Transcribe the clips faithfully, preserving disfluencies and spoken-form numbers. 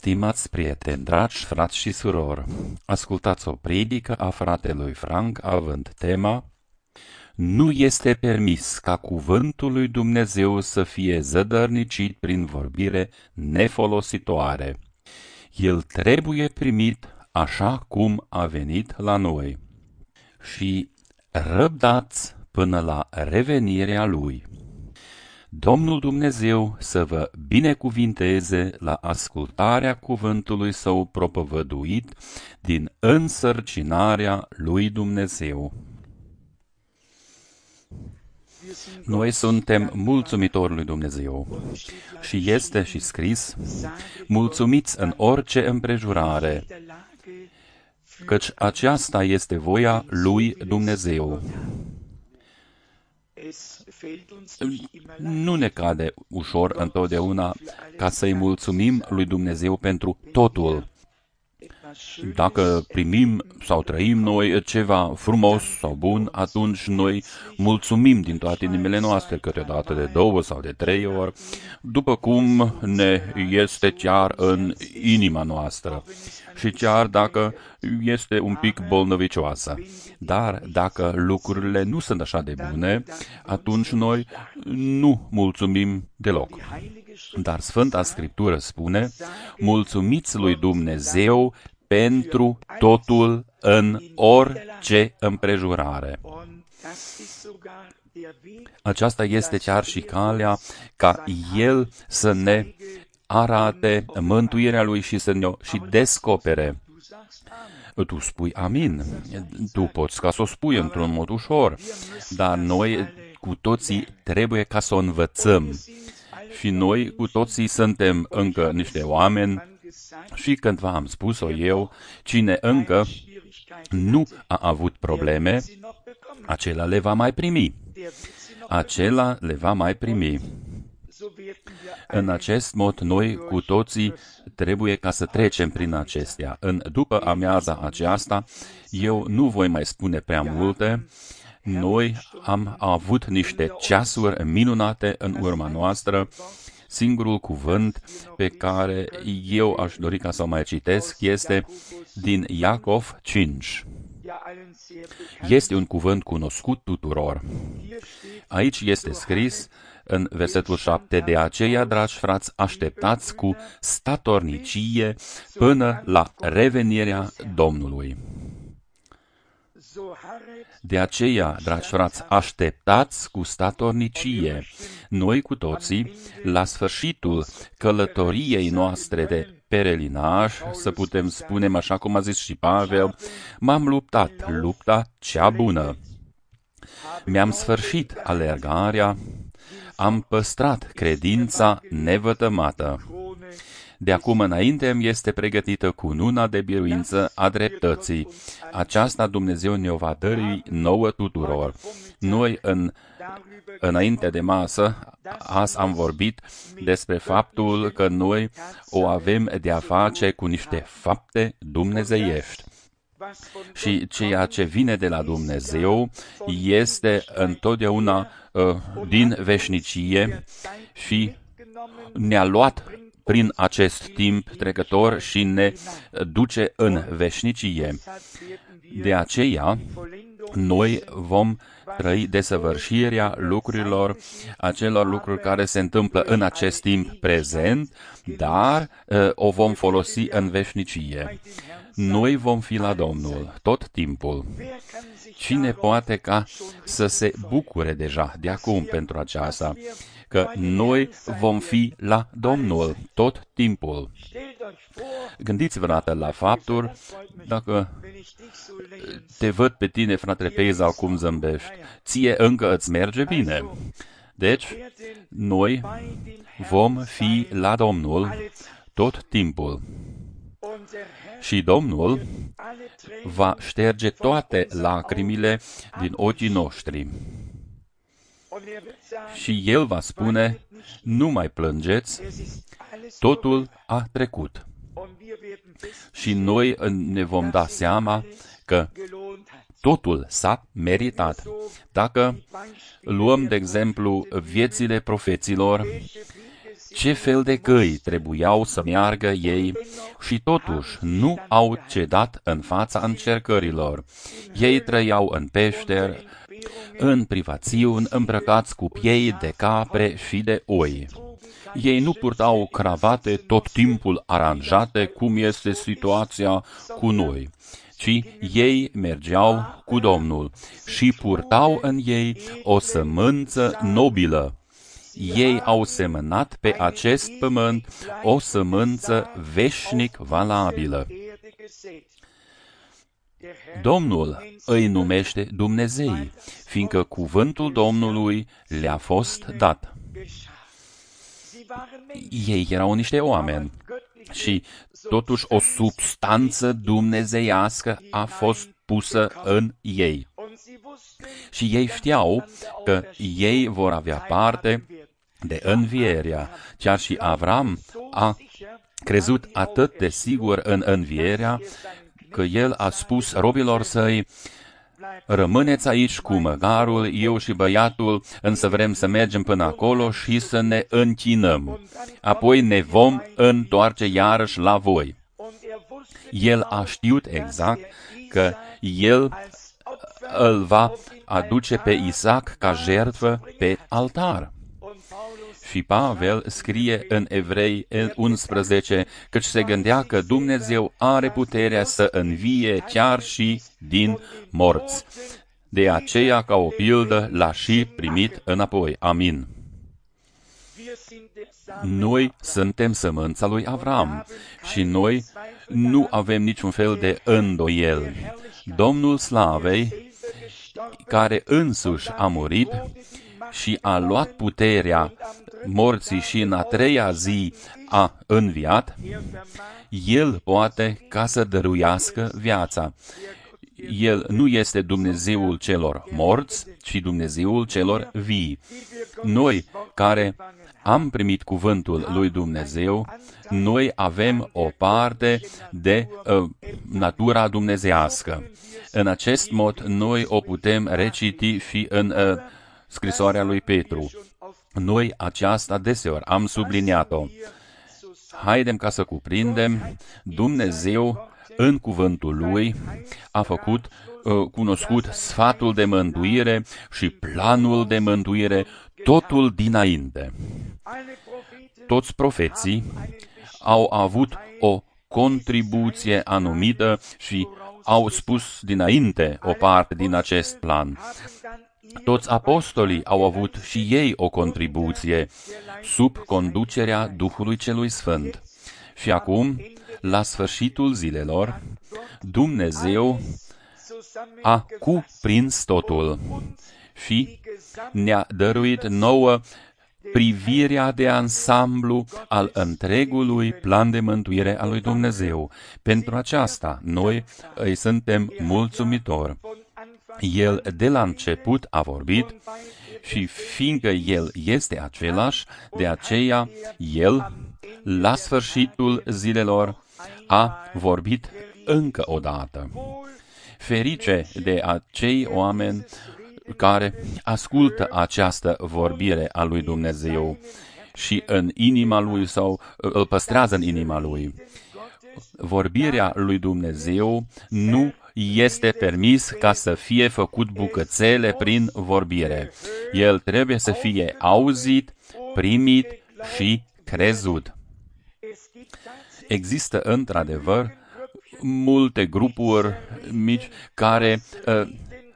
Stimați prieteni, dragi frați și surori, ascultați o predică a fratelui Frank având tema Nu este permis ca cuvântul lui Dumnezeu să fie zădărnicit prin vorbire nefolositoare. El trebuie primit așa cum a venit la noi și răbdați până la revenirea Lui. Domnul Dumnezeu să vă binecuvinteze la ascultarea cuvântului Său propovăduit din însărcinarea lui Dumnezeu. Noi suntem mulțumitori lui Dumnezeu și este și scris, mulțumiți în orice împrejurare, căci aceasta este voia lui Dumnezeu. Nu ne cade ușor întotdeauna ca să-i mulțumim lui Dumnezeu pentru totul. Dacă primim sau trăim noi ceva frumos sau bun, atunci noi mulțumim din toate inimile noastre, câteodată de două sau de trei ori, după cum ne este chiar în inima noastră și chiar dacă este un pic bolnăvicioasă. Dar dacă lucrurile nu sunt așa de bune, atunci noi nu mulțumim deloc. Dar Sfânta Scriptură spune, mulțumiți lui Dumnezeu pentru totul în orice împrejurare. Aceasta este chiar și calea ca El să ne arate mântuirea Lui și să ne-o și descopere. Tu spui amin, tu poți ca să o spui într-un mod ușor, dar noi cu toții trebuie ca să o învățăm. Și noi cu toții suntem încă niște oameni și cândva am spus-o eu, cine încă nu a avut probleme, acela le va mai primi. Acela le va mai primi. În acest mod, noi cu toții trebuie ca să trecem prin acestea. În după amiaza aceasta, eu nu voi mai spune prea multe. Noi am avut niște ceasuri minunate în urma noastră. Singurul cuvânt pe care eu aș dori ca să-l mai citesc este din Iacov cinci. Este un cuvânt cunoscut tuturor. Aici este scris în versetul șapte, de aceea, dragi frați, așteptați cu statornicie până la revenirea Domnului. De aceea, dragi frați, așteptați cu statornicie. Noi cu toții, la sfârșitul călătoriei noastre de perelinaj, să putem spune, așa cum a zis și Pavel, m-am luptat, lupta cea bună. Mi-am sfârșit alergarea, am păstrat credința nevătămată. De acum înainte îmi este pregătită cununa de biruință a dreptății. Aceasta Dumnezeu ne-o va dărui nouă tuturor. Noi, în, înainte de masă, azi am vorbit despre faptul că noi o avem de-a face cu niște fapte dumnezeiești. Și ceea ce vine de la Dumnezeu este întotdeauna uh, din veșnicie și ne-a luat prin acest timp trecător și ne duce în veșnicie. De aceea, noi vom trăi desăvârșirea lucrurilor, acelor lucruri care se întâmplă în acest timp prezent, dar uh, o vom folosi în veșnicie. Noi vom fi la Domnul tot timpul. Cine poate ca să se bucure deja de acum pentru aceasta, că noi vom fi la Domnul tot timpul. Gândiți-vă dată la faptul, dacă te văd pe tine, fratele Peizau, cum zâmbești, ție încă îți merge bine. Deci, noi vom fi la Domnul tot timpul. Și Domnul va șterge toate lacrimile din ochii noștri. Și El va spune, nu mai plângeți, totul a trecut. Și noi ne vom da seama că totul s-a meritat. Dacă luăm, de exemplu, viețile profeților, ce fel de căi trebuiau să meargă ei și totuși nu au cedat în fața încercărilor. Ei trăiau în peșteri, în privațiuni, îmbrăcați cu piei de capre și de oi. Ei nu purtau cravate tot timpul aranjate, cum este situația cu noi, ci ei mergeau cu Domnul și purtau în ei o sămânță nobilă. Ei au semănat pe acest pământ o sămânță veșnic valabilă. Domnul îi numește Dumnezei, fiindcă cuvântul Domnului le-a fost dat. Ei erau niște oameni și totuși o substanță dumnezeiască a fost pusă în ei. Și ei știau că ei vor avea parte de învierea. Chiar și Avram a crezut atât de sigur în învierea, că el a spus robilor săi: rămâneți aici cu măgarul, eu și băiatul, însă vrem să mergem până acolo și să ne închinăm. Apoi ne vom întoarce iarăși la voi. El a știut exact că el îl va aduce pe Isaac ca jertfă pe altar. Și Pavel scrie în Evrei unsprezece, căci se gândea că Dumnezeu are puterea să învie chiar și din morți. De aceea, ca o pildă, l-a și primit înapoi. Amin. Noi suntem sămânța lui Avram și noi nu avem niciun fel de îndoiel. Domnul Slavei, care însuși a murit și a luat puterea morții și în a treia zi a înviat, El poate ca să dăruiască viața. El nu este Dumnezeul celor morți, ci Dumnezeul celor vii. Noi care am primit cuvântul lui Dumnezeu, noi avem o parte de uh, natura dumnezeiască. În acest mod, noi o putem reciti și în uh, scrisoarea lui Petru. Noi aceasta deseori am subliniat-o. Haidem ca să cuprindem, Dumnezeu în cuvântul Lui a făcut uh, cunoscut sfatul de mântuire și planul de mântuire, totul dinainte. Toți profeții au avut o contribuție anumită și au spus dinainte o parte din acest plan. Toți apostolii au avut și ei o contribuție sub conducerea Duhului Celui Sfânt. Și acum, la sfârșitul zilelor, Dumnezeu a cuprins totul și ne-a dăruit nouă privirea de ansamblu al întregului plan de mântuire al lui Dumnezeu. Pentru aceasta, noi îi suntem mulțumitori. El de la început a vorbit și fiindcă El este același, de aceea El, la sfârșitul zilelor, a vorbit încă o dată. Ferice de acei oameni care ascultă această vorbire a lui Dumnezeu și în inima lui sau îl păstrează în inima lui. Vorbirea lui Dumnezeu nu este permis ca să fie făcut bucățele prin vorbire. El trebuie să fie auzit, primit și crezut. Există într-adevăr multe grupuri mici care uh,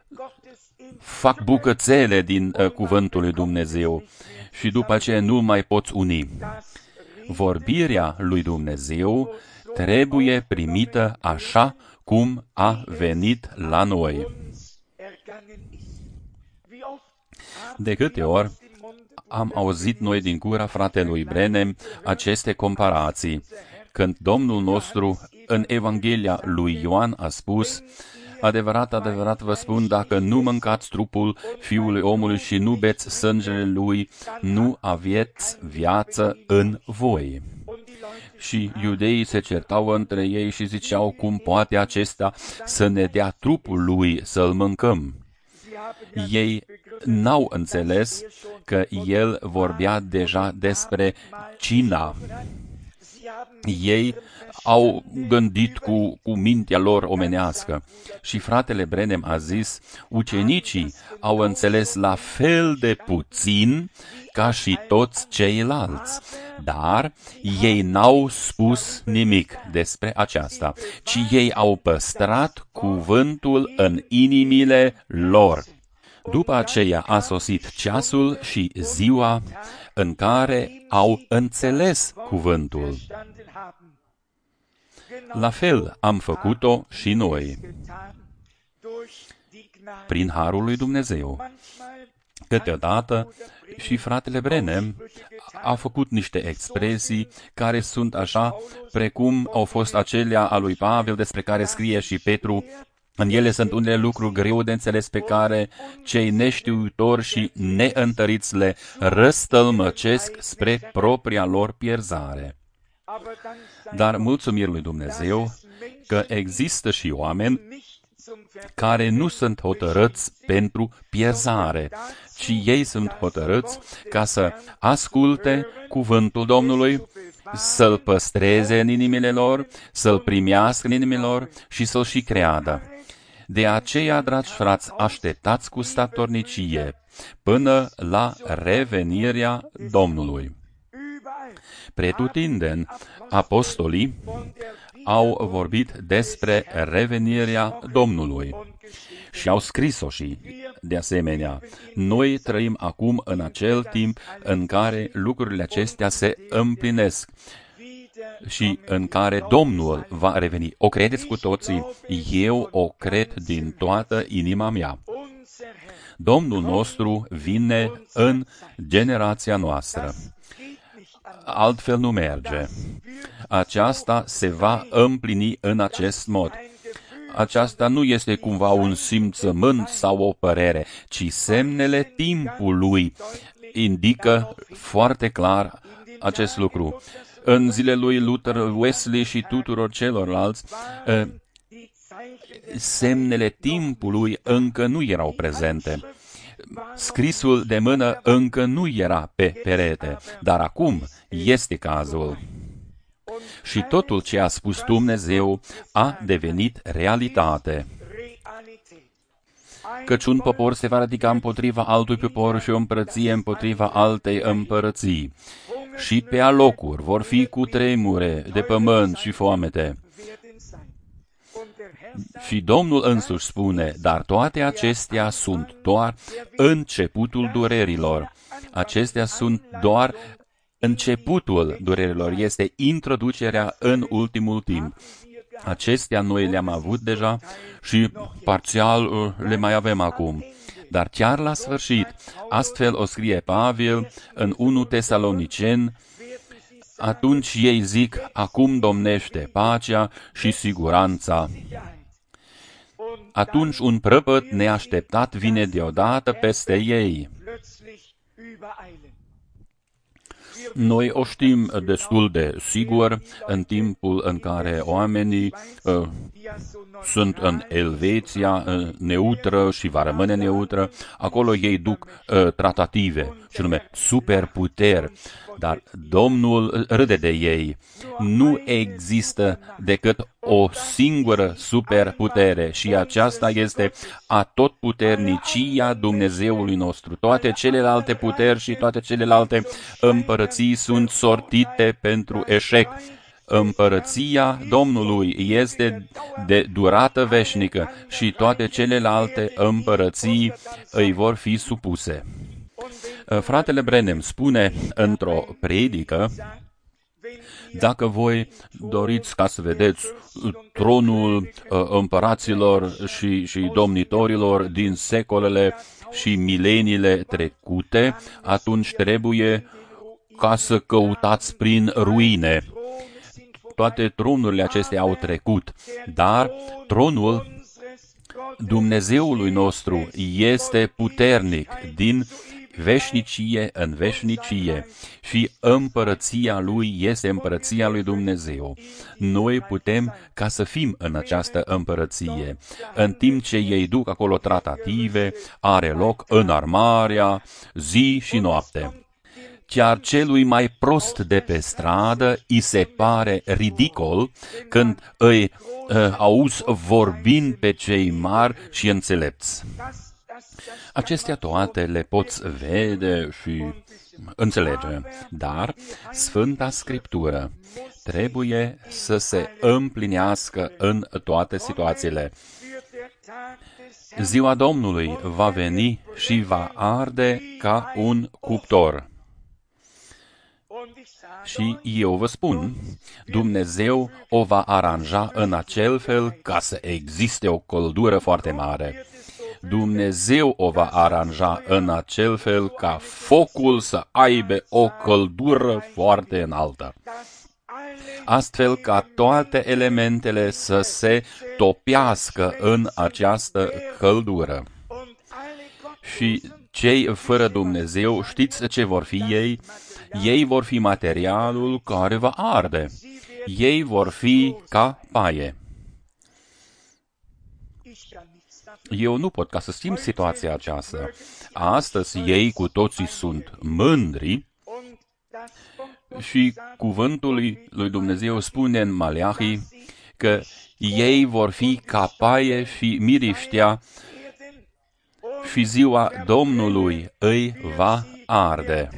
fac bucățele din uh, cuvântul lui Dumnezeu și după aceea nu mai poți uni. Vorbirea lui Dumnezeu trebuie primită așa cum a venit la noi. De câte ori am auzit noi din gura fratelui Brenem aceste comparații, când Domnul nostru în Evanghelia lui Ioan a spus: adevărat, adevărat vă spun, dacă nu mâncați trupul Fiului omului și nu beți sângele lui, nu aveți viață în voi. Și iudeii se certau între ei și ziceau: cum poate acesta să ne dea trupul lui să-l mâncăm? Ei n-au înțeles că el vorbea deja despre cina. Ei au gândit cu, cu mintea lor omenească. Și fratele Branham a zis, ucenicii au înțeles la fel de puțin ca și toți ceilalți, dar ei n-au spus nimic despre aceasta, ci ei au păstrat cuvântul în inimile lor. După aceea a sosit ceasul și ziua în care au înțeles cuvântul. La fel am făcut-o și noi, prin harul lui Dumnezeu. Câteodată și fratele Branham a făcut niște expresii care sunt așa precum au fost acelea a lui Pavel despre care scrie și Petru. În ele sunt unele lucruri greu de înțeles pe care cei neștiutori și neîntăriți le răstălmăcesc spre propria lor pierzare. Dar mulțumiri lui Dumnezeu că există și oameni care nu sunt hotărâți pentru pierzare, ci ei sunt hotărâți ca să asculte cuvântul Domnului, să-l păstreze în inimile lor, să-l primească în inimile lor și să-l și creadă. De aceea, dragi frați, așteptați cu statornicie până la revenirea Domnului. Pretutindeni, apostolii au vorbit despre revenirea Domnului și au scris-o și, de asemenea, noi trăim acum în acel timp în care lucrurile acestea se împlinesc și în care Domnul va reveni. O credeți cu toții? Eu o cred din toată inima mea. Domnul nostru vine în generația noastră. Altfel nu merge. Aceasta se va împlini în acest mod. Aceasta nu este cumva un simțământ sau o părere, ci semnele timpului indică foarte clar acest lucru. În zilele lui Luther, Wesley și tuturor celorlalți, semnele timpului încă nu erau prezente. Scrisul de mână încă nu era pe perete, dar acum este cazul. Și totul ce a spus Dumnezeu a devenit realitate. Căci un popor se va ridica împotriva altui popor și o împărăție împotriva altei împărății. Și pe alocuri vor fi cutremure de pământ și foamete. Și Domnul însuși spune, dar toate acestea sunt doar începutul durerilor. Acestea sunt doar începutul durerilor, este introducerea în ultimul timp. Acestea noi le-am avut deja și parțial le mai avem acum. Dar chiar la sfârșit, astfel o scrie Pavel în unu Tesaloniceni, atunci ei zic, acum domnește pacea și siguranța. Atunci un prăpăd neașteptat vine deodată peste ei. Noi o știm destul de sigur în timpul în care oamenii uh, sunt în Elveția uh, neutră și va rămâne neutră. Acolo ei duc uh, tratative, și nume superputeri, dar Domnul râde de ei. Nu există decât o singură superputere și aceasta este atotputernicia Dumnezeului nostru. Toate celelalte puteri și toate celelalte împărății sunt sortite pentru eșec. Împărăția Domnului este de durată veșnică și toate celelalte împărății îi vor fi supuse. Fratele Branham spune într-o predică, dacă voi doriți ca să vedeți tronul împăraților și, și domnitorilor din secolele și mileniile trecute, atunci trebuie ca să căutați prin ruine. Toate tronurile acestea au trecut, dar tronul Dumnezeului nostru este puternic din veșnicie în veșnicie și împărăția Lui este împărăția lui Dumnezeu. Noi putem ca să fim în această împărăție. În timp ce ei duc acolo tratative, are loc înarmarea zi și noapte. Chiar celui mai prost de pe stradă îi se pare ridicol când îi uh, auzi vorbind pe cei mari și înțelepți. Acestea toate le poți vede și înțelege, dar Sfânta Scriptură trebuie să se împlinească în toate situațiile. Ziua Domnului va veni și va arde ca un cuptor. Și eu vă spun, Dumnezeu o va aranja în acel fel ca să existe o căldură foarte mare. Dumnezeu o va aranja în acel fel ca focul să aibă o căldură foarte înaltă, astfel ca toate elementele să se topească în această căldură. Și cei fără Dumnezeu, știți ce vor fi ei? Ei vor fi materialul care va arde. Ei vor fi ca paie. Eu nu pot ca să simt situația aceasta. Astăzi ei cu toții sunt mândri și cuvântul lui Dumnezeu spune în Maleahi că ei vor fi ca paie și miriștea și ziua Domnului îi va arde.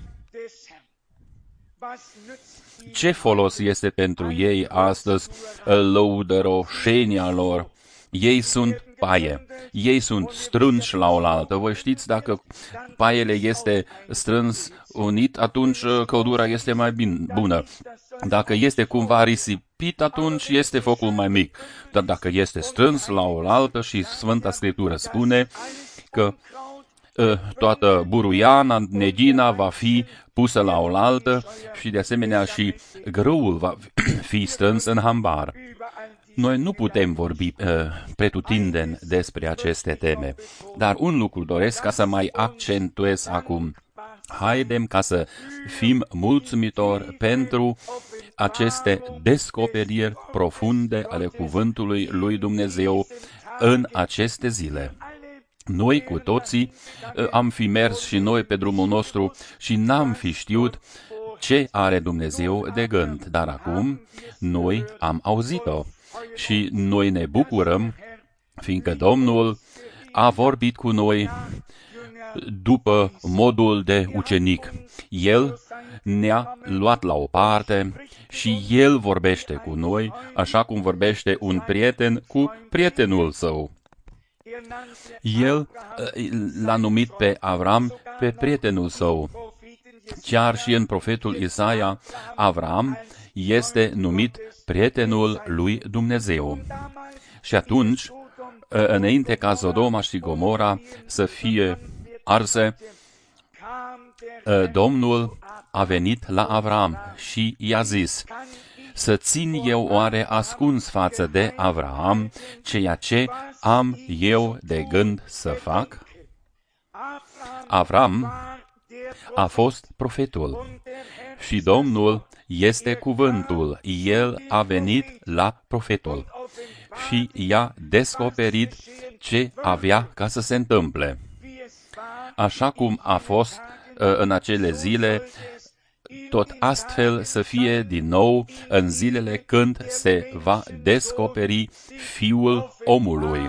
Ce folos este pentru ei astăzi lăudăroșenia lor? Ei sunt paie. Ei sunt strânși la oaltă. Voi știți, dacă paiele este strâns unit, atunci căldura este mai bună. Dacă este cumva risipit, atunci este focul mai mic. Dar dacă este strâns la oaltă, și Sfânta Scriptură spune că toată buruiana, negina va fi pusă la oaltă și de asemenea și grâul va fi strâns în hambar. Noi nu putem vorbi uh, pretutindeni despre aceste teme, dar un lucru doresc ca să mai accentuez acum. Haidem ca să fim mulțumitori pentru aceste descoperiri profunde ale cuvântului lui Dumnezeu în aceste zile. Noi cu toții uh, am fi mers și noi pe drumul nostru și n-am fi știut ce are Dumnezeu de gând, dar acum noi am auzit-o. Și noi ne bucurăm, fiindcă Domnul a vorbit cu noi după modul de ucenic. El ne-a luat la o parte și El vorbește cu noi, așa cum vorbește un prieten cu prietenul său. El l-a numit pe Avram pe prietenul său. Chiar și în profetul Isaia, Avram este numit prietenul lui Dumnezeu. Și atunci, înainte ca Sodoma și Gomora să fie arse, Domnul a venit la Avram și i-a zis: să țin eu oare ascuns față de Avram ceea ce am eu de gând să fac? Avram a fost profetul și Domnul este cuvântul. El a venit la profetul și i-a descoperit ce avea ca să se întâmple. Așa cum a fost în acele zile, tot astfel să fie din nou în zilele când se va descoperi Fiul omului.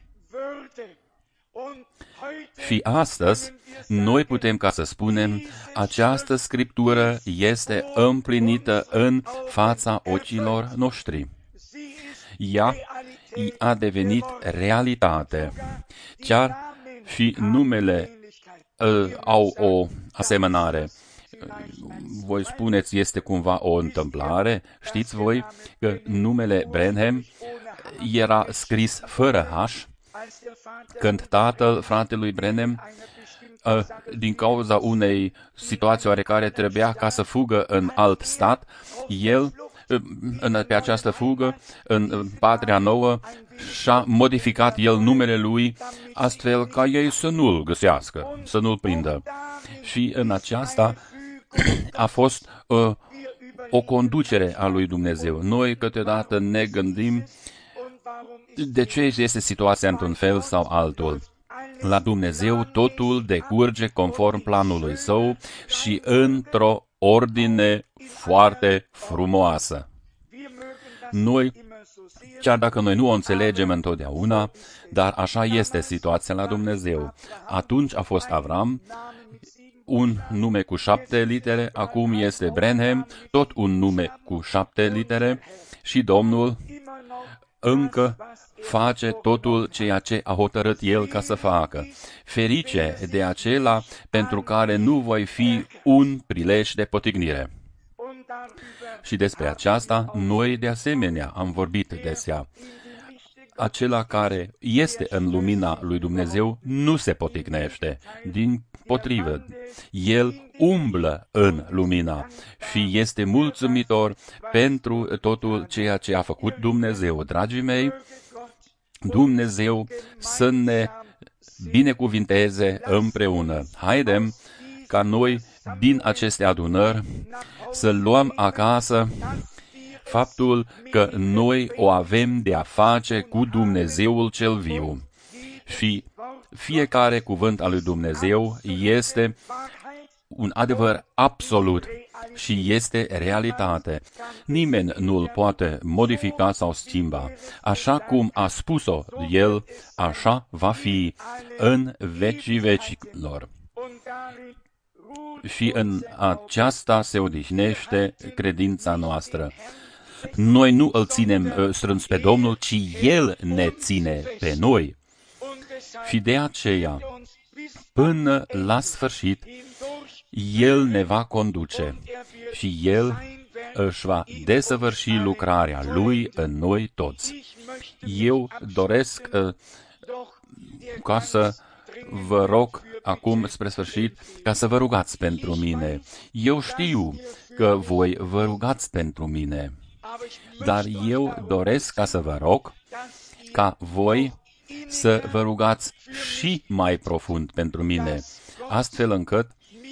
Și astăzi, noi putem ca să spunem, această Scriptură este împlinită în fața ochilor noștri. Ea a devenit realitate. Chiar și numele uh, au o asemănare. Voi spuneți, este cumva o întâmplare? Știți voi că numele Branham era scris fără H, când tatăl fratelui Branham, din cauza unei situații oarecare, trebuia ca să fugă în alt stat, el în, pe această fugă, în patria nouă, și-a modificat el numele lui astfel ca ei să nu-l găsească, să nu-l prindă. Și în aceasta a fost uh, o conducere a lui Dumnezeu. Noi câteodată ne gândim de ce este situația într-un fel sau altul. La Dumnezeu totul decurge conform planului său și într-o ordine foarte frumoasă. Noi, chiar dacă noi nu o înțelegem întotdeauna, dar așa este situația la Dumnezeu. Atunci a fost Avram, un nume cu șapte litere, acum este Branham, tot un nume cu șapte litere și Domnul încă face totul ceea ce a hotărât El ca să facă. Ferice de acela pentru care nu voi fi un prilej de potignire. Și despre aceasta, noi de asemenea am vorbit desea. Acela care este în lumina lui Dumnezeu nu se poticnește. Din potrivă, el umblă în lumina și este mulțumitor pentru totul ceea ce a făcut Dumnezeu. Dragii mei, Dumnezeu să ne binecuvinteze împreună. Haidem ca noi din aceste adunări să luăm acasă faptul că noi o avem de a face cu Dumnezeul cel viu. Și fiecare cuvânt al lui Dumnezeu este un adevăr absolut și este realitate. Nimeni nu îl poate modifica sau schimba. Așa cum a spus-o El, așa va fi în vecii vecilor. Și în aceasta se odihnește credința noastră. Noi nu îl ținem strâns pe Domnul, ci El ne ține pe noi. Și de aceea, până la sfârșit, El ne va conduce și El își va desăvârși lucrarea Lui în noi toți. Eu doresc uh, ca să vă rog acum spre sfârșit ca să vă rugați pentru mine. Eu știu că voi vă rugați pentru mine, dar eu doresc ca să vă rog ca voi să vă rugați și mai profund pentru mine, astfel încât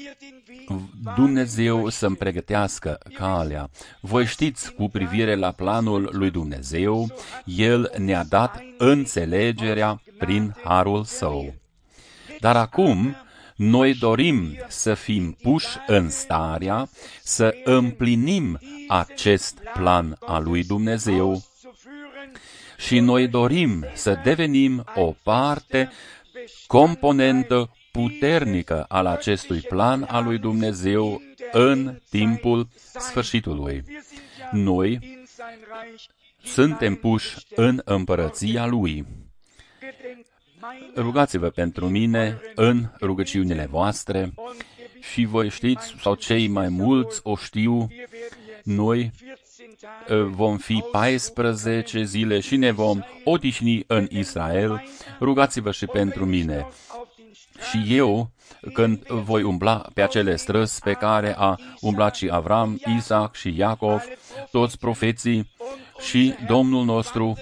Dumnezeu să-mi pregătească calea. Voi știți cu privire la planul lui Dumnezeu, El ne-a dat înțelegerea prin harul Său. Dar acum, noi dorim să fim puși în starea să împlinim acest plan al lui Dumnezeu și noi dorim să devenim o parte componentă puternică al acestui plan al lui Dumnezeu în timpul sfârșitului. Noi suntem puși în împărăția Lui. Rugați-vă pentru mine în rugăciunile voastre și voi știți, sau cei mai mulți o știu, noi vom fi paisprezece zile și ne vom odihni în Israel. Rugați-vă și pentru mine. Și eu, când voi umbla pe acele străzi pe care a umblat și Avram, Isaac și Iacov, toți profeții și Domnul nostru,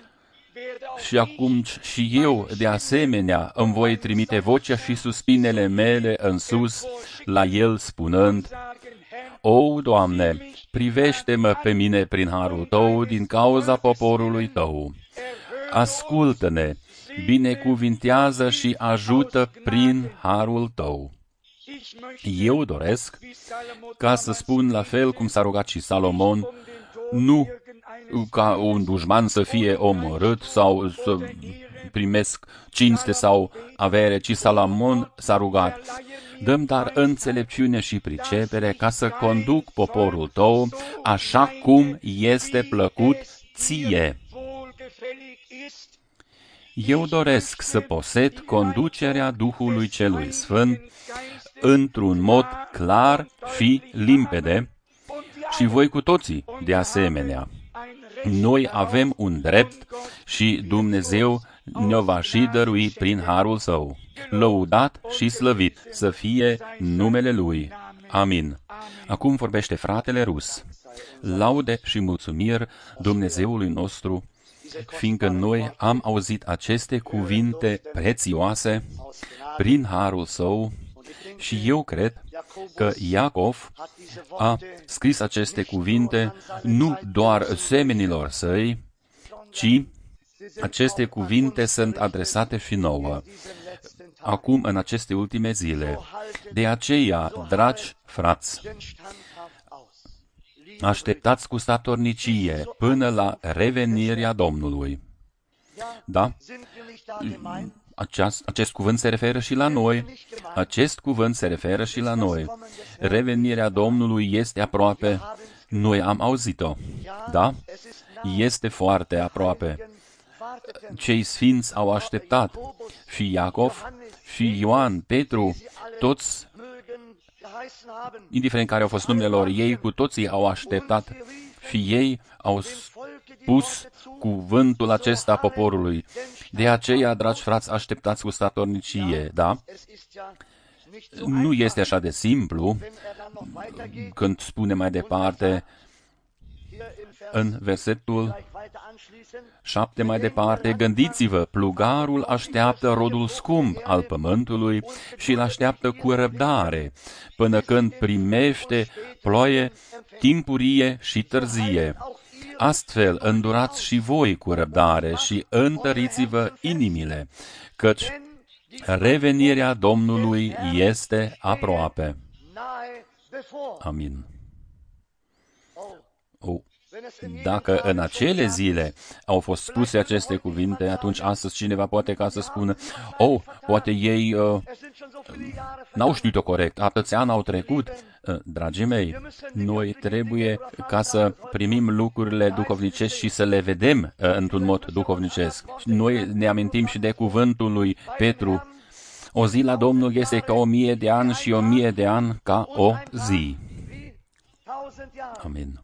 și acum și eu, de asemenea, îmi voi trimite vocea și suspinele mele în sus la El, spunând: O, Doamne, privește-mă pe mine prin harul Tău din cauza poporului Tău. Ascultă-ne, binecuvintează și ajută prin harul Tău. Eu doresc ca să spun la fel cum s-a rugat și Salomon, nu ca un dușman să fie omorât sau să primesc cinste sau avere, ci Salomon s-a rugat: dă-mi dar înțelepciune și pricepere ca să conduc poporul Tău așa cum este plăcut Ție. Eu doresc să posed conducerea Duhului Celui Sfânt într-un mod clar și limpede și voi cu toții de asemenea. Noi avem un drept și Dumnezeu ne-o va și dărui prin harul Său. Lăudat și slăvit să fie numele Lui. Amin. Acum vorbește fratele Rus. Laude și mulțumiri Dumnezeului nostru, fiindcă noi am auzit aceste cuvinte prețioase prin harul său și eu cred că Iacov a scris aceste cuvinte nu doar semenilor săi, ci aceste cuvinte sunt adresate și nouă, acum în aceste ultime zile. De aceea, dragi frați, așteptați cu statornicie până la revenirea Domnului. Da? Aceast, acest cuvânt se referă și la noi. Acest cuvânt se referă și la noi. Revenirea Domnului este aproape. Noi am auzit-o. Da? Este foarte aproape. Cei sfinți au așteptat. Și Iacov, și Ioan, Petru, toți, indiferent care au fost numele lor, ei cu toții au așteptat și ei au spus cuvântul acesta poporului. De aceea, dragi frați, așteptați cu statornicie, da? Nu este așa de simplu când spune mai departe în versetul șapte mai departe, gândiți-vă, plugarul așteaptă rodul scump al pământului și îl așteaptă cu răbdare, până când primește ploaie timpurie și târzie. Astfel, îndurați și voi cu răbdare și întăriți-vă inimile, căci revenirea Domnului este aproape. Amin. Oh. Dacă în acele zile au fost spuse aceste cuvinte, atunci astăzi cineva poate ca să spună, oh, poate ei uh, n-au știut-o corect, atâția ani au trecut. Uh, dragii mei, noi trebuie ca să primim lucrurile duhovnicești și să le vedem uh, într-un mod duhovnicesc. Noi ne amintim și de cuvântul lui Petru, o zi la Domnul este ca o mie de ani și o mie de ani ca o zi. Amin.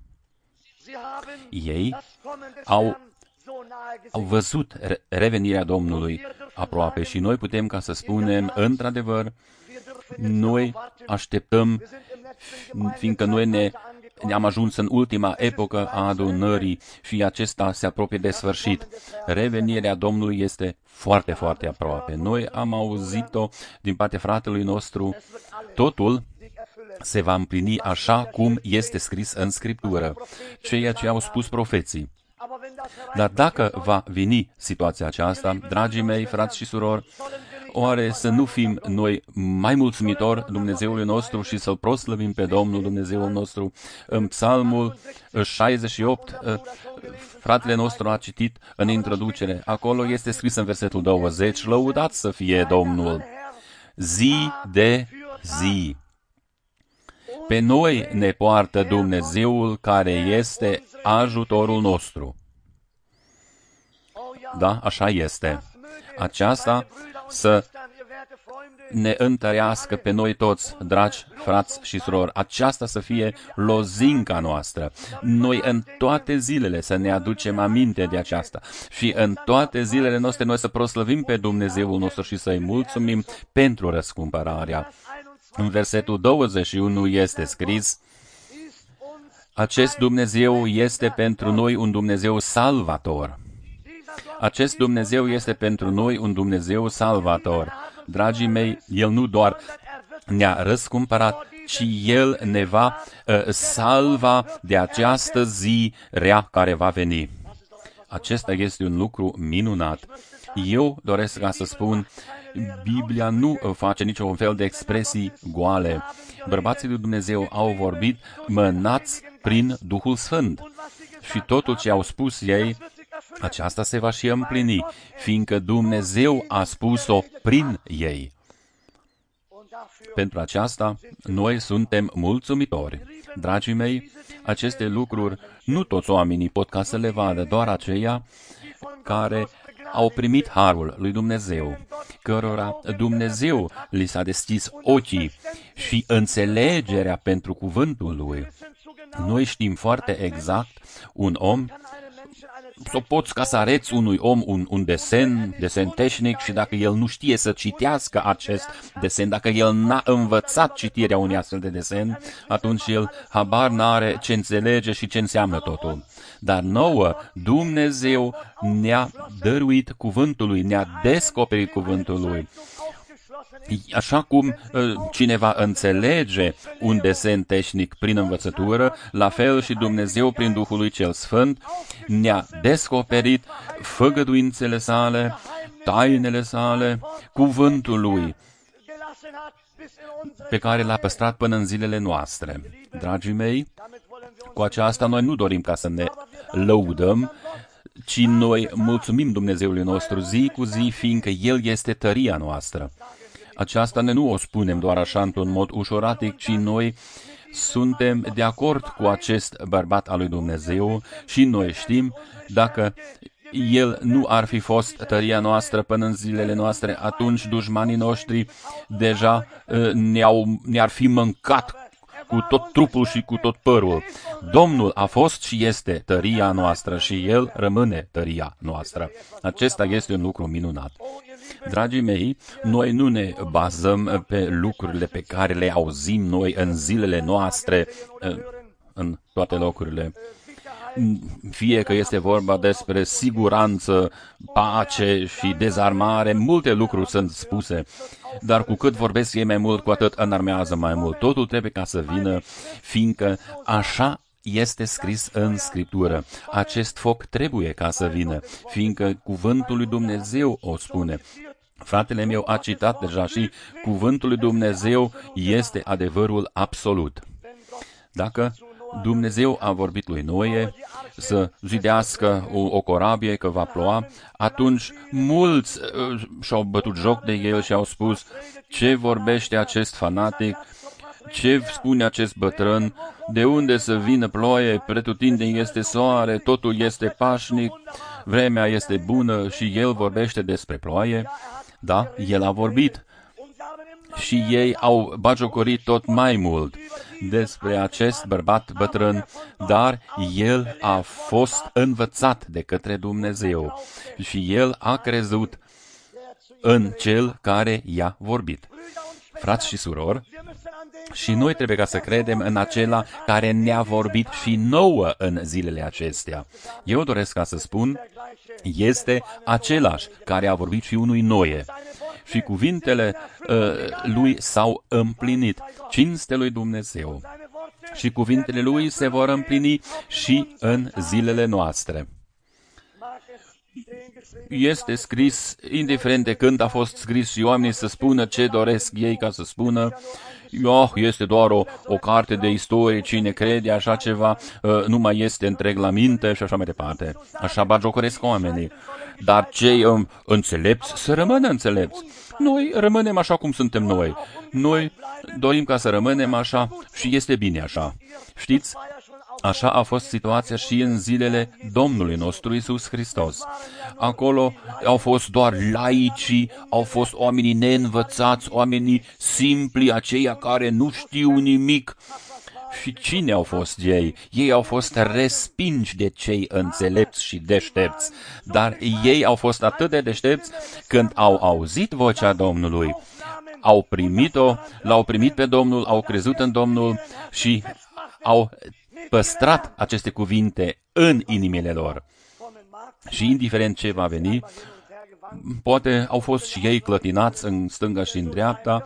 Ei au, au văzut revenirea Domnului aproape și noi putem ca să spunem, într-adevăr, noi așteptăm, fiindcă noi ne, ne-am ajuns în ultima epocă a adunării și acesta se apropie de sfârșit. Revenirea Domnului este foarte, foarte aproape. Noi am auzit-o din partea fratelui nostru, totul se va împlini așa cum este scris în Scriptură, ceea ce au spus profeții. Dar dacă va veni situația aceasta, dragii mei, frați și surori, oare să nu fim noi mai mulțumitori Dumnezeului nostru și să-L proslăvim pe Domnul Dumnezeul nostru? În Psalmul șaizeci și opt, fratele nostru a citit în introducere, acolo este scris în versetul douăzeci, lăudați să fie Domnul, zi de zi. Pe noi ne poartă Dumnezeul care este ajutorul nostru. Da, așa este. Aceasta să ne întărească pe noi toți, dragi frați și surori. Aceasta să fie lozinca noastră. Noi în toate zilele să ne aducem aminte de aceasta și în toate zilele noastre noi să proslăvim pe Dumnezeul nostru și să-i mulțumim pentru răscumpărarea. În versetul douăzeci și unu este scris, acest Dumnezeu este pentru noi un Dumnezeu salvator. Acest Dumnezeu este pentru noi un Dumnezeu salvator. Dragii mei, El nu doar ne-a răscumpărat, ci El ne va uh, salva de această zi rea care va veni. Acesta este un lucru minunat. Eu doresc ca să spun, Biblia nu face niciun fel de expresii goale. Bărbații lui Dumnezeu au vorbit mânați prin Duhul Sfânt. Și totul ce au spus ei, aceasta se va și împlini, fiindcă Dumnezeu a spus-o prin ei. Pentru aceasta, noi suntem mulțumitori. Dragii mei, aceste lucruri nu toți oamenii pot ca să le vadă, doar aceia care au primit harul lui Dumnezeu, cărora Dumnezeu li s-a deschis ochii și înțelegerea pentru cuvântul lui. Noi știm foarte exact, un om, să poți ca să arăți unui om un, un desen, desen tehnic și dacă el nu știe să citească acest desen, dacă el n-a învățat citirea unui astfel de desen, atunci el habar n-are ce înțelege și ce înseamnă totul. Dar nouă, Dumnezeu ne-a dăruit cuvântul lui, ne-a descoperit cuvântul lui. Așa cum cineva înțelege un desen tehnic prin învățătură, la fel și Dumnezeu prin Duhul lui cel Sfânt ne-a descoperit făgăduințele sale, tainele sale, cuvântul lui, pe care l-a păstrat până în zilele noastre. Dragii mei, cu aceasta noi nu dorim ca să ne lăudăm, ci noi mulțumim Dumnezeului nostru zi cu zi, fiindcă El este tăria noastră. Aceasta ne nu o spunem doar așa într-un mod ușoratic, ci noi suntem de acord cu acest bărbat al lui Dumnezeu și noi știm dacă el nu ar fi fost tăria noastră până în zilele noastre, atunci dușmanii noștri deja ne-au, ne-ar fi mâncat cu tot trupul și cu tot părul. Domnul a fost și este tăria noastră și El rămâne tăria noastră. Acesta este un lucru minunat. Dragii mei, noi nu ne bazăm pe lucrurile pe care le auzim noi în zilele noastre, în toate locurile. Fie că este vorba despre siguranță, pace și dezarmare, multe lucruri sunt spuse, dar cu cât vorbesc ei mai mult, cu atât înarmează mai mult. Totul trebuie ca să vină, fiindcă așa este scris în Scriptură. Acest foc trebuie ca să vină, fiindcă cuvântul lui Dumnezeu o spune. Fratele meu a citat deja și cuvântul lui Dumnezeu este adevărul absolut. Dacă Dumnezeu a vorbit lui Noe să zidească o, o corabie că va ploua, atunci mulți uh, și-au bătut joc de el și au spus: ce vorbește acest fanatic, ce spune acest bătrân, de unde să vină ploaie, pretutindeni este soare, totul este pașnic, vremea este bună și el vorbește despre ploaie. Da, el a vorbit. Și ei au bagiocorit tot mai mult despre acest bărbat bătrân, dar el a fost învățat de către Dumnezeu și el a crezut în cel care i-a vorbit. Frați și surori, și noi trebuie ca să credem în acela care ne-a vorbit și nouă în zilele acestea. Eu doresc ca să spun, este același care a vorbit și unui Noe. Și cuvintele uh, lui s-au împlinit. Cinste lui Dumnezeu. Și cuvintele lui se vor împlini și în zilele noastre. Este scris, indiferent de când a fost scris, și oamenii să spună ce doresc ei ca să spună. Oh, este doar o, o carte de istorie, cine crede așa ceva, uh, nu mai este întreg la minte și așa mai departe. Așa bagiocoresc oamenii. Dar cei um, înțelepți să rămână înțelepți. Noi rămânem așa cum suntem noi. Noi dorim ca să rămânem așa și este bine așa. Știți? Așa a fost situația și în zilele Domnului nostru Iisus Hristos. Acolo au fost doar laicii, au fost oamenii neînvățați, oamenii simpli, aceia care nu știu nimic. Și cine au fost ei? Ei au fost respinși de cei înțelepți și deștepți. Dar ei au fost atât de deștepți când au auzit vocea Domnului. Au primit-o, l-au primit pe Domnul, au crezut în Domnul și au păstrat aceste cuvinte în inimile lor. Și indiferent ce va veni, poate au fost și ei clătinați în stânga și în dreapta,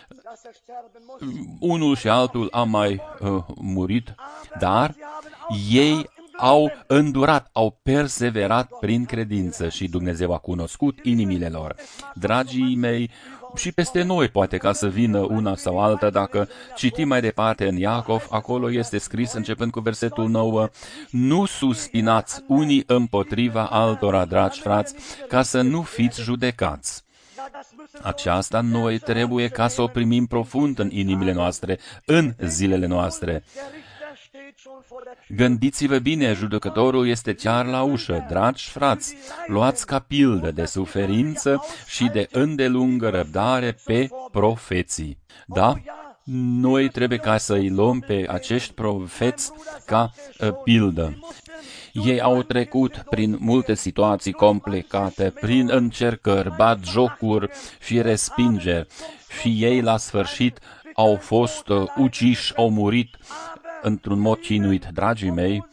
unul și altul a mai uh, murit, dar ei au îndurat, au perseverat prin credință și Dumnezeu a cunoscut inimile lor. Dragii mei, și peste noi poate ca să vină una sau alta, dacă citim mai departe în Iacov, acolo este scris, începând cu versetul nouă, nu suspinați unii împotriva altora, dragi frați, ca să nu fiți judecați. Aceasta noi trebuie ca să o primim profund în inimile noastre, în zilele noastre. Gândiți-vă bine, judecătorul este chiar la ușă, dragi frați, luați ca pildă de suferință și de îndelungă răbdare pe profeții. Da? noi trebuie ca să-i luăm pe acești profeți ca uh, pildă. Ei au trecut prin multe situații complicate, prin încercări, batjocuri și respingeri și ei la sfârșit au fost uh, uciși, au murit într-un mod chinuit. Dragii mei,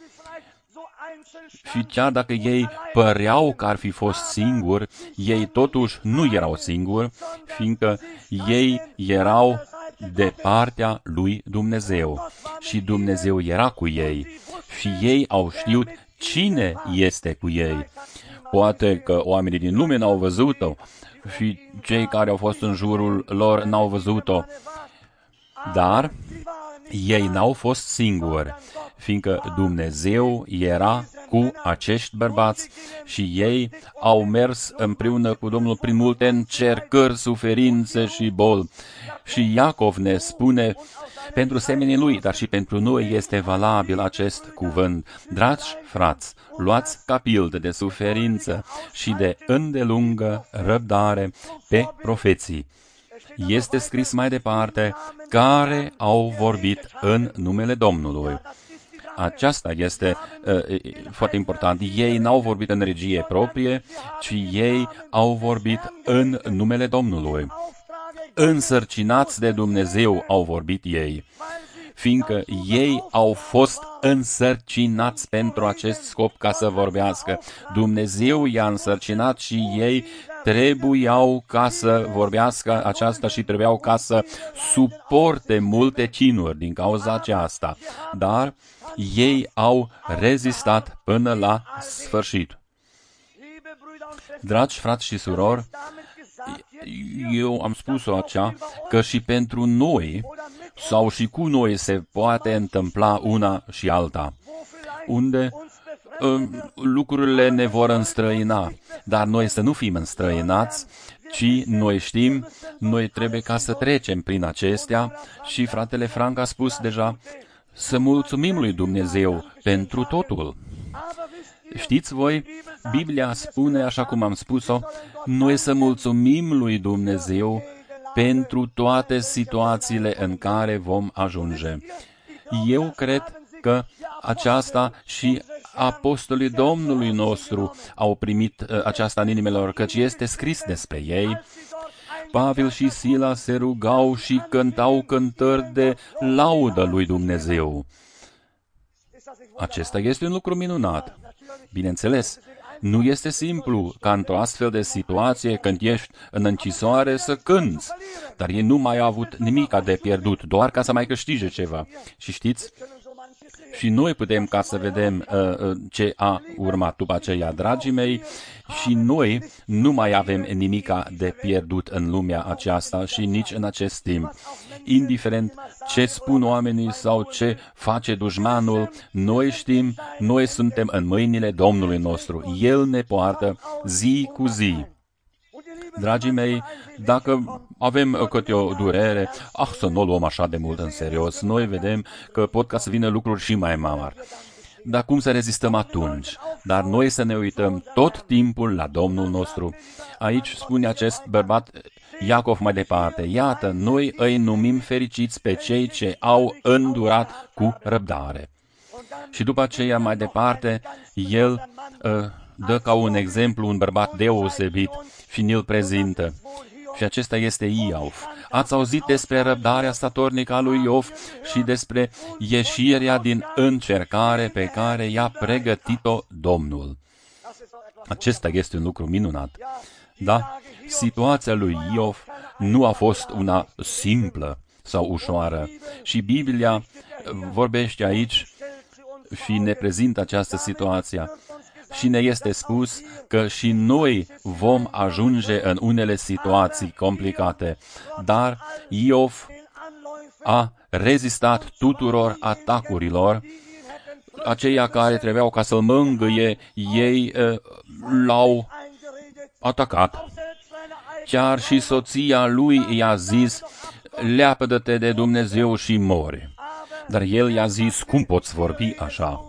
și chiar dacă ei păreau că ar fi fost singuri, ei totuși nu erau singuri, fiindcă ei erau de partea lui Dumnezeu și Dumnezeu era cu ei și ei au știut cine este cu ei. Poate că oamenii din lume n-au văzut-o și cei care au fost în jurul lor n-au văzut-o, dar ei n-au fost singuri, fiindcă Dumnezeu era cu acești bărbați și ei au mers împreună cu Domnul prin multe încercări, suferințe și boli. Și Iacov ne spune, pentru semenii lui, dar și pentru noi este valabil acest cuvânt. Dragi frați, luați ca pildă de suferință și de îndelungă răbdare pe profeții. Este scris mai departe, care au vorbit în numele Domnului. Aceasta este uh, foarte important. Ei n-au vorbit în regie proprie, ci ei au vorbit în numele Domnului. Însărcinați de Dumnezeu au vorbit ei, fiindcă ei au fost însărcinați pentru acest scop ca să vorbească. Dumnezeu i-a însărcinat și ei trebuiau ca să vorbească aceasta și trebuiau ca să suporte multe chinuri din cauza aceasta. Dar ei au rezistat până la sfârșit. Dragi frați și surori, eu am spus-o acea că și pentru noi sau și cu noi se poate întâmpla una și alta, unde uh, lucrurile ne vor înstrăina, dar noi să nu fim înstrăinați, ci noi știm, noi trebuie ca să trecem prin acestea și fratele Frank a spus deja, să mulțumim lui Dumnezeu pentru totul. Știți voi, Biblia spune, așa cum am spus-o, noi să mulțumim lui Dumnezeu pentru toate situațiile în care vom ajunge. Eu cred că aceasta și apostolii Domnului nostru au primit aceasta în inimile lor, căci este scris despre ei. Pavel și Sila se rugau și cântau cântări de laudă lui Dumnezeu. Acesta este un lucru minunat. Bineînțeles, nu este simplu ca într-o astfel de situație, când ești în închisoare, să cânți, dar ei nu mai au avut nimic de pierdut, doar ca să mai câștige ceva. Și știți, și noi putem ca să vedem uh, ce a urmat după aceea, dragii mei, și noi nu mai avem nimica de pierdut în lumea aceasta și nici în acest timp. Indiferent ce spun oamenii sau ce face dușmanul, noi știm, noi suntem în mâinile Domnului nostru. El ne poartă zi cu zi. Dragii mei, dacă avem câte o durere, ah, să nu o luăm așa de mult în serios. Noi vedem că pot ca să vină lucruri și mai mari. Dar cum să rezistăm atunci? Dar noi să ne uităm tot timpul la Domnul nostru. Aici spune acest bărbat Iacov mai departe, iată, noi îi numim fericiți pe cei ce au îndurat cu răbdare. Și după aceea mai departe, el uh, dă ca un exemplu un bărbat deosebit și ne-l prezintă. Și acesta este Iov. Ați auzit despre răbdarea statornică a lui Iov și despre ieșirea din încercare pe care i-a pregătit-o Domnul. Acesta este un lucru minunat. Da, situația lui Iov nu a fost una simplă sau ușoară. Și Biblia vorbește aici și ne prezintă această situație. Și ne este spus că și noi vom ajunge în unele situații complicate. Dar Iov a rezistat tuturor atacurilor. Aceia care trebuiau ca să-l mângâie, ei uh, l-au atacat. Chiar și soția lui i-a zis, leapădă-te de Dumnezeu și mori. Dar el i-a zis, cum poți vorbi așa?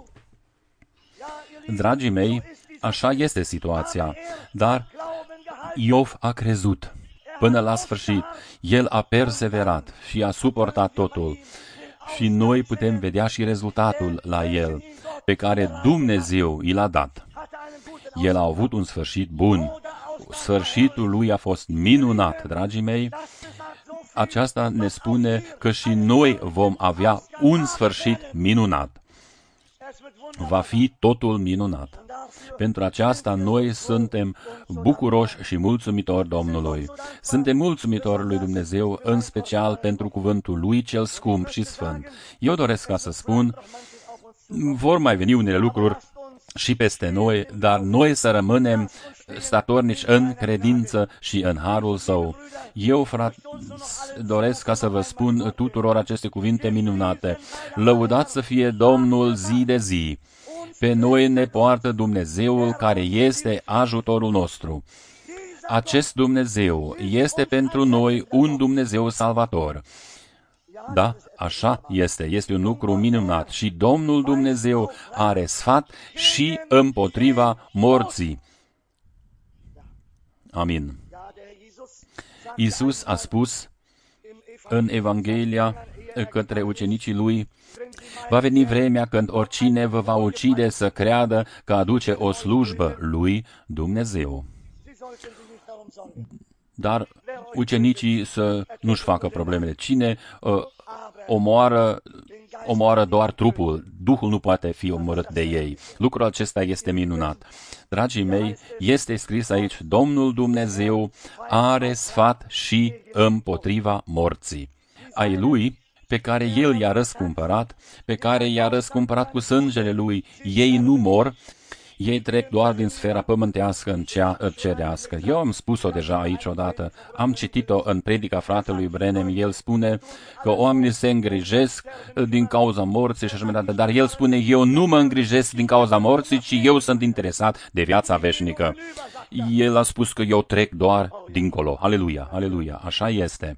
Dragii mei, așa este situația, dar Iov a crezut până la sfârșit. El a perseverat și a suportat totul. Și noi putem vedea și rezultatul la el, pe care Dumnezeu i l-a dat. El a avut un sfârșit bun. Sfârșitul lui a fost minunat, dragii mei. Aceasta ne spune că și noi vom avea un sfârșit minunat. Va fi totul minunat. Pentru aceasta noi suntem bucuroși și mulțumitori Domnului. Suntem mulțumitori lui Dumnezeu, în special pentru cuvântul lui cel scump și sfânt. Eu doresc ca să spun, vor mai veni unele lucruri și peste noi, dar noi să rămânem statornici în credință și în harul său. Eu, frate, doresc ca să vă spun tuturor aceste cuvinte minunate. Lăudați să fie Domnul zi de zi. Pe noi ne poartă Dumnezeul care este ajutorul nostru. Acest Dumnezeu este pentru noi un Dumnezeu salvator. Da, așa este. Este un lucru minunat. Și Domnul Dumnezeu are sfat și împotriva morții. Amin. Iisus a spus în Evanghelia către ucenicii lui: va veni vremea când oricine vă va ucide să creadă că aduce o slujbă lui Dumnezeu. Dar ucenicii să nu-și facă problemele. Cine uh, omoară, omoară doar trupul, Duhul nu poate fi omorât de ei. Lucrul acesta este minunat. Dragii mei, este scris aici: Domnul Dumnezeu are sfat și împotriva morții. Ai lui, pe care El i-a răscumpărat, pe care i-a răscumpărat cu sângele Lui, ei nu mor, ei trec doar din sfera pământească în cea cerească. Eu am spus-o deja aici odată, am citit-o în predica fratelui Branham. El spune că oamenii se îngrijesc din cauza morții și așa mai departe, dar el spune: eu nu mă îngrijesc din cauza morții, ci eu sunt interesat de viața veșnică. El a spus că eu trec doar dincolo. Aleluia, aleluia, așa este.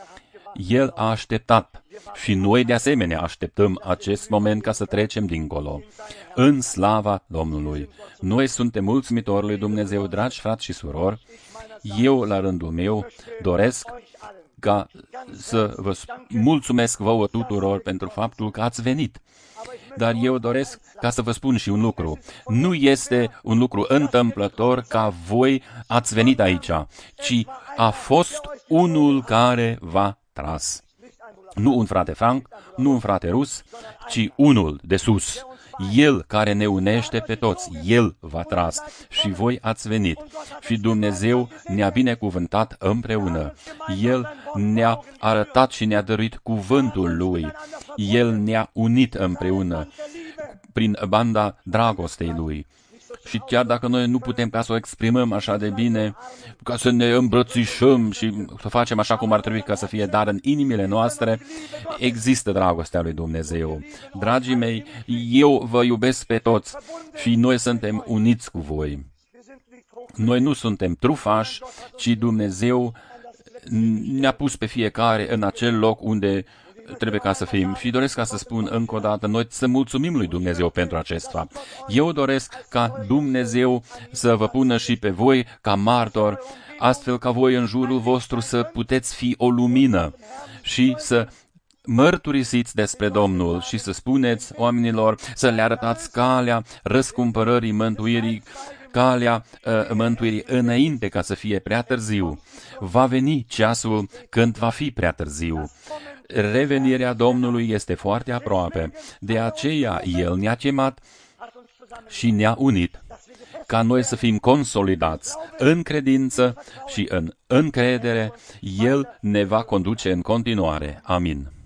El a așteptat și noi de asemenea așteptăm acest moment ca să trecem dincolo. În slava Domnului. Noi suntem mulțumitori lui Dumnezeu, dragi frați și surori. Eu, la rândul meu, doresc ca să vă mulțumesc vouă tuturor pentru faptul că ați venit. Dar eu doresc ca să vă spun și un lucru. Nu este un lucru întâmplător ca voi ați venit aici, ci a fost unul care v-a tras. Nu un frate Frank, nu un frate rus, ci unul de sus. El care ne unește pe toți, El v-a tras și voi ați venit. Și Dumnezeu ne-a binecuvântat împreună. El ne-a arătat și ne-a dăruit cuvântul Lui. El ne-a unit împreună prin banda dragostei Lui. Și chiar dacă noi nu putem ca să o exprimăm așa de bine, ca să ne îmbrățișăm și să facem așa cum ar trebui ca să fie, dar în inimile noastre există dragostea lui Dumnezeu. Dragii mei, eu vă iubesc pe toți și noi suntem uniți cu voi. Noi nu suntem trufași, ci Dumnezeu ne-a pus pe fiecare în acel loc unde trebuie ca să fim. Și doresc ca să spun încă o dată, noi să mulțumim lui Dumnezeu pentru acest fapt. Eu doresc ca Dumnezeu să vă pună și pe voi ca martor, astfel ca voi în jurul vostru să puteți fi o lumină și să mărturisiți despre Domnul și să spuneți oamenilor, să le arătați calea răscumpărării, mântuirii, calea uh, mântuirii înainte ca să fie prea târziu. Va veni ceasul când va fi prea târziu. Revenirea Domnului este foarte aproape. De aceea El ne-a chemat și ne-a unit, ca noi să fim consolidați în credință și în încredere. El ne va conduce în continuare. Amin.